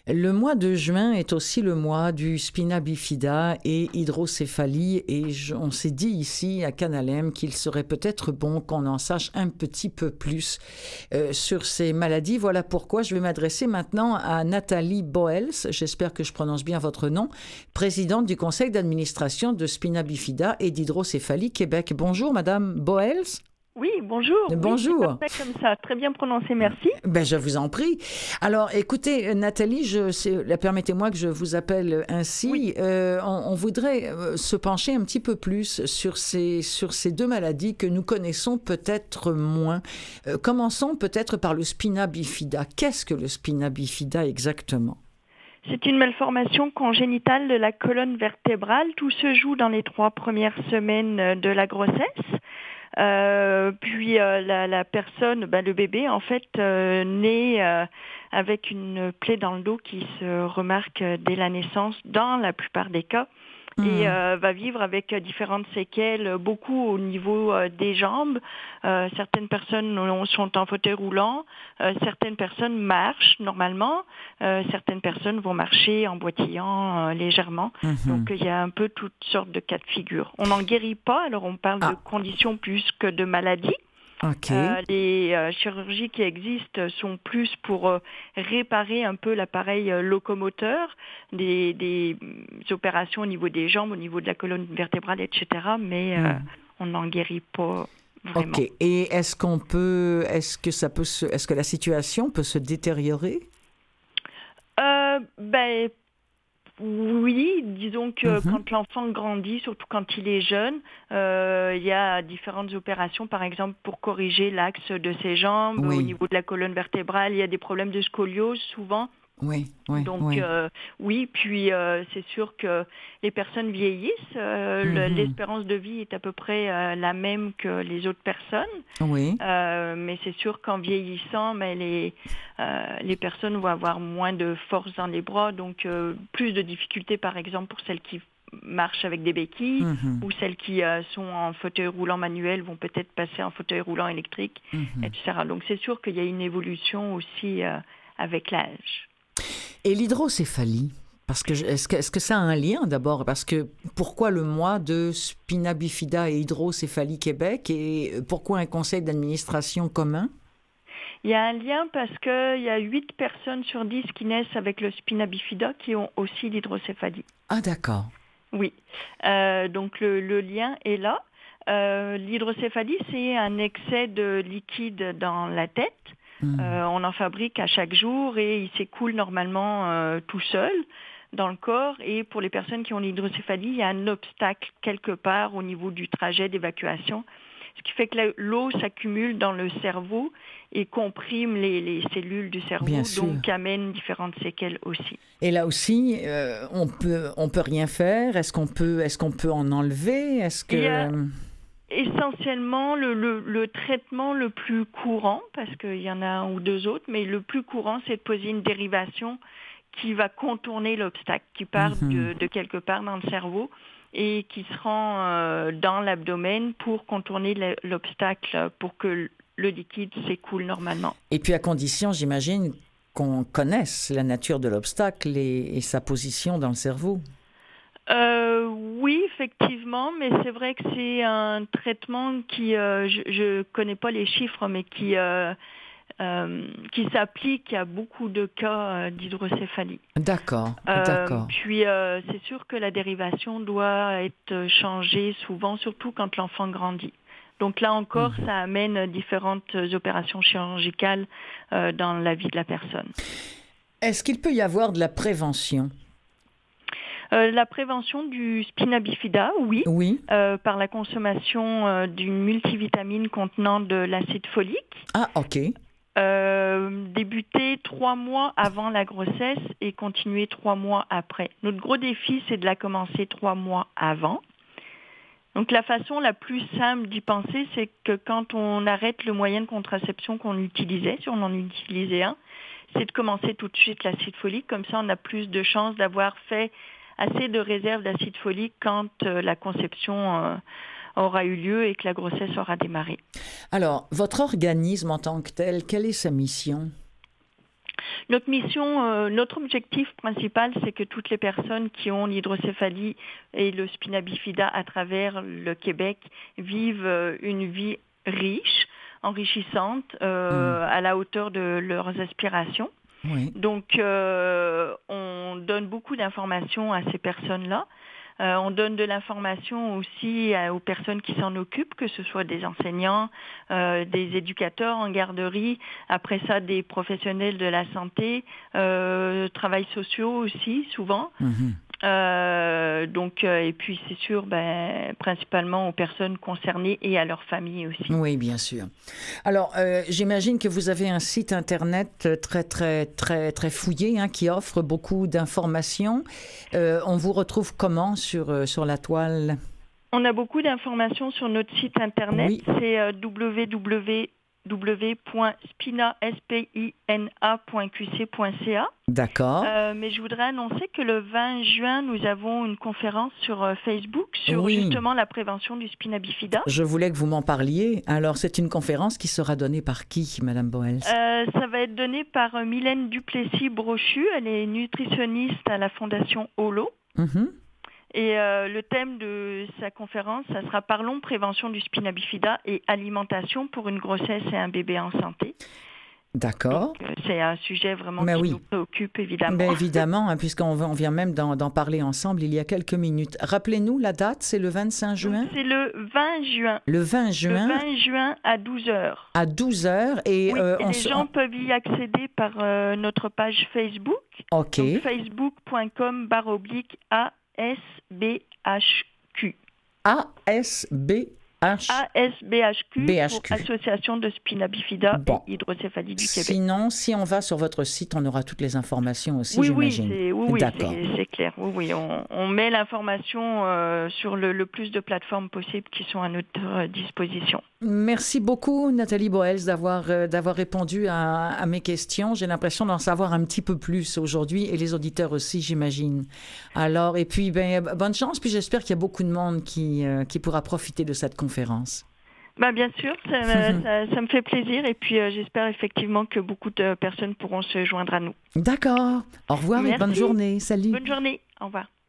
Le mois de juin est aussi le mois du spina bifida et hydrocéphalie et on s'est dit ici à Canalem qu'il serait peut-être bon qu'on en sache un petit peu plus sur ces maladies. Voilà pourquoi je vais m'adresser maintenant à Nathalie Boels, j'espère que je prononce bien votre nom, présidente du conseil d'administration de Spina bifida et d'Hydrocéphalie Québec. Bonjour Madame Boels. Oui, bonjour. Bonjour. Oui, c'est parfait comme ça. Très bien prononcé, merci. Ben, je vous en prie. Alors, écoutez, Nathalie, permettez-moi que je vous appelle ainsi. Oui. On voudrait se pencher un petit peu plus sur ces deux maladies que nous connaissons peut-être moins. Commençons peut-être par le spina bifida. Qu'est-ce que le spina bifida exactement? C'est une malformation congénitale de la colonne vertébrale. Tout se joue dans les 3 premières semaines de la grossesse. Puis la personne, le bébé, en fait, naît avec une plaie dans le dos qui se remarque dès la naissance dans la plupart des cas. Et va vivre avec différentes séquelles, beaucoup au niveau des jambes. Certaines personnes sont en fauteuil roulant, certaines personnes marchent normalement, certaines personnes vont marcher en boitillant légèrement. Donc il y a un peu toutes sortes de cas de figure. On n'en guérit pas, alors on parle de conditions plus que de maladies. Okay. Les chirurgies qui existent sont plus pour réparer un peu l'appareil locomoteur, des opérations au niveau des jambes, au niveau de la colonne vertébrale, etc. Mais on n'en guérit pas vraiment. OK. Et est-ce que la situation peut se détériorer? Oui, disons que quand l'enfant grandit, surtout quand il est jeune, il y a différentes opérations, par exemple pour corriger l'axe de ses jambes, au niveau de la colonne vertébrale, il y a des problèmes de scoliose souvent. Oui. Donc oui, puis c'est sûr que les personnes vieillissent, l'espérance de vie est à peu près la même que les autres personnes. Oui. Mais c'est sûr qu'en vieillissant, les personnes vont avoir moins de force dans les bras, donc plus de difficultés par exemple pour celles qui marchent avec des béquilles ou celles qui sont en fauteuil roulant manuel vont peut-être passer en fauteuil roulant électrique, etc. Donc c'est sûr qu'il y a une évolution aussi avec l'âge. Et l'hydrocéphalie, parce que est-ce que ça a un lien d'abord? Parce que pourquoi le mois de spina bifida et hydrocéphalie Québec et pourquoi un conseil d'administration commun? Il y a un lien parce qu'il y a 8 personnes sur 10 qui naissent avec le spina bifida qui ont aussi l'hydrocéphalie. Ah d'accord. Oui, donc le lien est là. L'hydrocéphalie, c'est un excès de liquide dans la tête. On en fabrique à chaque jour et il s'écoule normalement tout seul dans le corps. Et pour les personnes qui ont l'hydrocéphalie, il y a un obstacle quelque part au niveau du trajet d'évacuation, ce qui fait que l'eau s'accumule dans le cerveau et comprime les cellules du cerveau, donc amène différentes séquelles aussi. Et là aussi, on peut rien faire. Est-ce qu'on peut en enlever? Essentiellement, le traitement le plus courant, parce qu'il y en a un ou deux autres, mais le plus courant, c'est de poser une dérivation qui va contourner l'obstacle, qui part de quelque part dans le cerveau et qui se rend dans l'abdomen pour contourner l'obstacle, pour que le liquide s'écoule normalement. Et puis à condition, j'imagine, qu'on connaisse la nature de l'obstacle et sa position dans le cerveau. Oui, effectivement, mais c'est vrai que c'est un traitement qui, je connais pas les chiffres, mais qui s'applique à beaucoup de cas d'hydrocéphalie. D'accord. Puis c'est sûr que la dérivation doit être changée souvent, surtout quand l'enfant grandit. Donc là encore, ça amène différentes opérations chirurgicales dans la vie de la personne. Est-ce qu'il peut y avoir de la prévention? La prévention du spina bifida, oui. Par la consommation d'une multivitamine contenant de l'acide folique. Ah, OK. Débuter 3 mois avant la grossesse et continuer 3 mois après. Notre gros défi, c'est de la commencer 3 mois avant. Donc la façon la plus simple d'y penser, c'est que quand on arrête le moyen de contraception qu'on utilisait, si on en utilisait un, c'est de commencer tout de suite l'acide folique. Comme ça, on a plus de chances d'avoir fait assez de réserves d'acide folique quand la conception aura eu lieu et que la grossesse aura démarré. Alors, votre organisme en tant que tel, quelle est sa mission? Notre mission, notre objectif principal, c'est que toutes les personnes qui ont l'hydrocéphalie et le spina bifida à travers le Québec vivent une vie riche, enrichissante, à la hauteur de leurs aspirations. Oui. Donc, on donne beaucoup d'informations à ces personnes-là. On donne de l'information aussi aux personnes qui s'en occupent, que ce soit des enseignants, des éducateurs en garderie, après ça des professionnels de la santé, travail sociaux aussi souvent. Et puis c'est sûr, principalement aux personnes concernées et à leurs familles aussi. Oui, bien sûr. Alors, j'imagine que vous avez un site internet très, très, très, très fouillé, qui offre beaucoup d'informations. On vous retrouve comment sur la toile? On a beaucoup d'informations sur notre site internet. Oui. C'est www.spina.qc.ca. D'accord. Mais je voudrais annoncer que le 20 juin, nous avons une conférence sur Facebook sur justement la prévention du spina bifida. Je voulais que vous m'en parliez. Alors, c'est une conférence qui sera donnée par qui, Madame Boels? Ça va être donné par Mylène Duplessis-Brochu. Elle est nutritionniste à la Fondation Holo. Et le thème de sa conférence, ça sera Parlons prévention du spina bifida et alimentation pour une grossesse et un bébé en santé. D'accord. Donc, c'est un sujet vraiment qui nous préoccupe, évidemment. Évidemment, puisqu'on vient même d'en parler ensemble il y a quelques minutes. Rappelez-nous la date, c'est le 25 juin? Donc, c'est le 20 juin. Le 20 juin? Le 20 juin à 12h. À 12h. Et, les gens peuvent y accéder par notre page Facebook. OK. Donc, facebook.com/ASBHQ. ASBHQ. Pour Association de Spina Bifida et Hydrocéphalie du Québec. Sinon, si on va sur votre site, on aura toutes les informations aussi, j'imagine. D'accord. C'est clair. On met l'information sur le plus de plateformes possibles qui sont à notre disposition. Merci beaucoup, Nathalie Boels, d'avoir répondu à mes questions. J'ai l'impression d'en savoir un petit peu plus aujourd'hui et les auditeurs aussi, j'imagine. Alors, et puis, bonne chance. Puis j'espère qu'il y a beaucoup de monde qui pourra profiter de cette conférence. Bien sûr, ça me fait plaisir. Et puis, j'espère effectivement que beaucoup de personnes pourront se joindre à nous. D'accord. Au revoir. Merci. Et bonne journée. Salut. Bonne journée. Au revoir.